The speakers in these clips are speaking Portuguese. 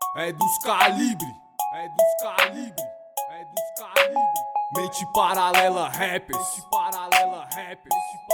É dos calibre, é dos calibre, é dos calibre. Mente paralela, rappers, mente paralela, rappers,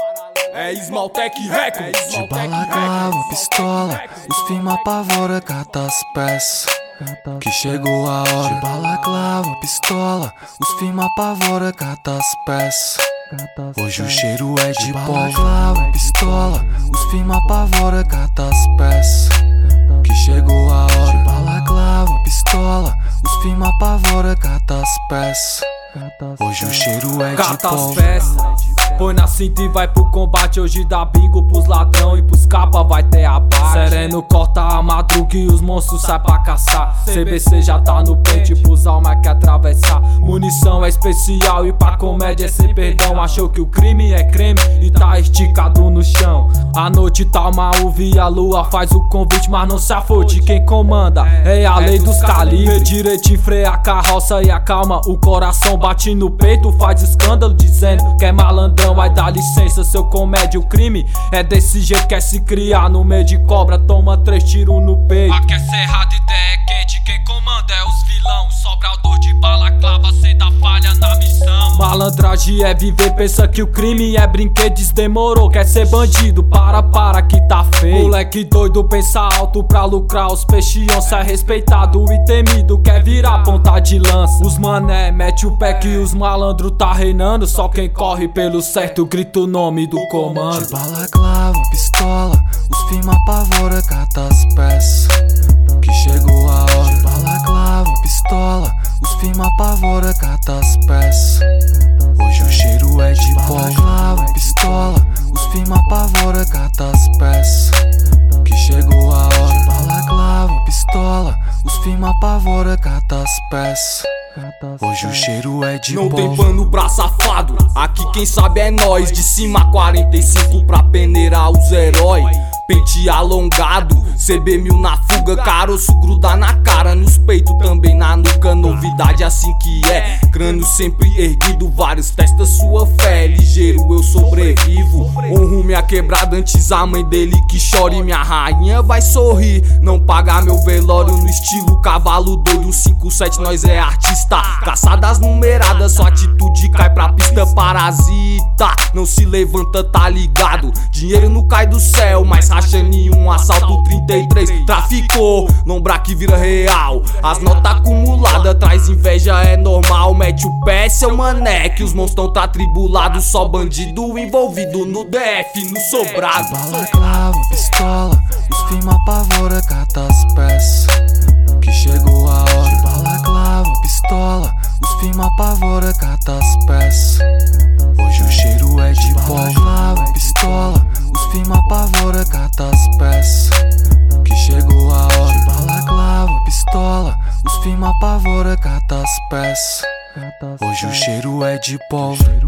é Esmaltec Records. De balaclava, pistola, os firma apavora, cata as peças, que chegou a hora. De balaclava, pistola, os firma apavora, cata as peças. Hoje o cheiro é de balaclava, pistola, os firma apavora, cata as peças, que chegou a hora. De balaclava, pistola, os firma apavora, cata as peças. Hoje o cheiro é de Cata as pólvora. peças, põe na cinta e vai pro combate. Hoje dá bingo pros ladrão e pros capa vai ter abate. Sereno corta a madruga e os monstros sai pra caçar. CBC já tá no pente pros alma que atravessar. Munição é especial e pra comédia é sem perdão. Achou que o crime é creme e tá esticado no chão. A noite tá uma uva e a lua faz o convite, mas não se afoite. Quem comanda é a lei dos calibres. Direito e freia a carroça e acalma o coração. Bate no peito, faz escândalo dizendo que é malandrão. Vai dar licença, seu comédia, o crime é desse jeito, quer se criar no meio de cobra, toma 3 tiros no peito. Aqui é cerrado, ideia é quente, quem comanda é os vilão. Sobra o dor de balaclava, sem dar falha na missão. Malandragem é viver, pensa que o crime é brinquedo, demorou, quer ser bandido, para que tá feio. Moleque doido pensa alto pra lucrar, os peixes é respeitado e temido, quer virar ponta de lança. Os mané mete o pé que os malandro tá reinando, só quem corre pelo certo grita o nome do comando. De balaclava, pistola, os firma apavora, cata as peças, que chegou a hora. De balaclava, pistola, os firma apavora, cata as peças. Hoje o cheiro é de balaclava, pistola, os firma apavora, cata as peças, que chegou a hora. De balaclava, pistola, os firma apavora, cata as peças. Hoje o cheiro é de não tem pano pra safado, aqui quem sabe é nós. De cima 45 pra peneirar os heróis. Pente alongado, CB1000 na fuga, caroço grudar na cara, nos peitos também na nuca. Novidade assim que é, crânio sempre erguido, vários testam sua fé. Ligeiro eu sobrevivo, honro minha quebrada antes a mãe dele que chore. Minha rainha vai sorrir, não pagar meu velório no estilo cavalo doido. 57 nós é artista, caçadas numeradas, sua atitude cai pra pista parasita. Não se levanta, tá ligado, dinheiro não cai do céu, mas racha nenhum assalto 33. Traficou, lombra que vira real, as notas acumuladas traz inveja, é normal. Mete o pé, seu mané, que os monstros tá tribulados. Só bandido envolvido no DF, no sobrado. De balaclava, pistola, os firma apavora, cata as peças, que chegou a hora. De balaclava, pistola, os firma apavora, cata as peças. Hoje o cheiro é de balaclava, pistola, os firma apavora, cata as peças, que chegou a hora. De balaclava, pistola, os firma apavora, cata as peças. Hoje o cheiro é de pólvora.